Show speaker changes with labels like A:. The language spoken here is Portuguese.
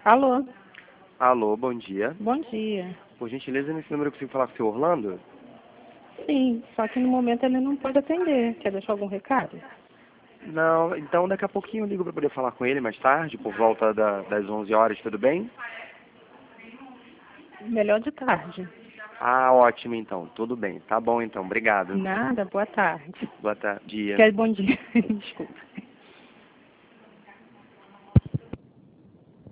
A: Alô,
B: Alô, bom dia.
A: bom dia.
B: Por gentileza, nesse número eu consigo falar com o seu Orlando?
A: Sim, só que no momento ele não pode atender. Quer deixar algum recado?
B: Não, então daqui a pouquinho eu ligo para poder falar com ele mais tarde, por volta das 11 horas, tudo bem?
A: Melhor de tarde.
B: Ah, ótimo então, tudo bem. Tá bom então, obrigado.
A: Nada, boa tarde.
B: Boa tarde. Dia.
A: Quer bom dia? Desculpa.